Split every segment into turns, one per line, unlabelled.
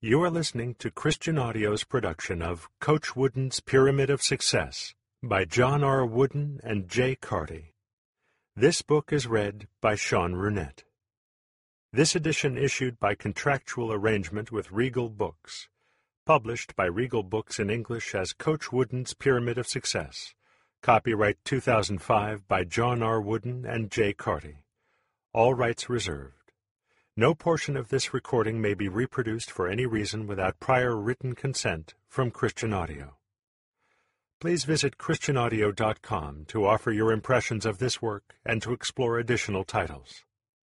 You are listening to Christian Audio's production of Coach Wooden's Pyramid of Success by John R. Wooden and Jay Carty. This book is read by Sean Runette. This edition issued by contractual arrangement with Regal Books. Published by Regal Books in English as Coach Wooden's Pyramid of Success. Copyright 2005 by John R. Wooden and Jay Carty. All rights reserved. No portion of this recording may be reproduced for any reason without prior written consent from Christian Audio. Please visit ChristianAudio.com to offer your impressions of this work and to explore additional titles.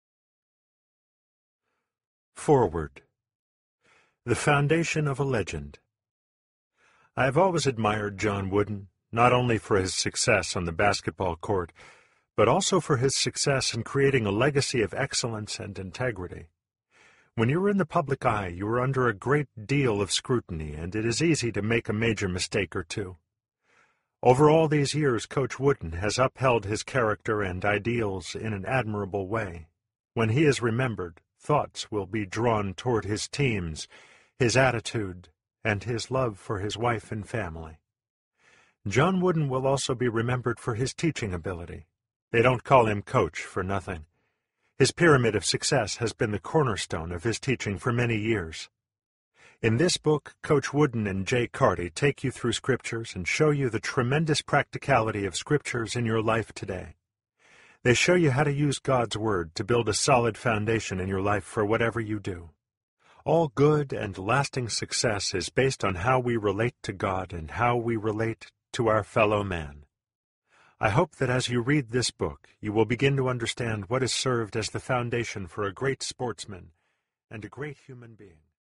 Foreword. The Foundation of a Legend. I have always admired John Wooden, not only for his success on the basketball court, but also for his success in creating a legacy of excellence and integrity. When you are in the public eye, you are under a great deal of scrutiny, and it is easy to make a major mistake or two. Over all these years, Coach Wooden has upheld his character and ideals in an admirable way. When he is remembered, thoughts will be drawn toward his teams, his attitude, and his love for his wife and family. John Wooden will also be remembered for his teaching ability. They don't call him Coach for nothing. His pyramid of success has been the cornerstone of his teaching for many years. In this book, Coach Wooden and Jay Carty take you through Scriptures and show you the tremendous practicality of Scriptures in your life today. They show you how to use God's Word to build a solid foundation in your life for whatever you do. All good and lasting success is based on how we relate to God and how we relate to our fellow man. I hope that as you read this book, you will begin to understand what has served as the foundation for a great sportsman and a great human being.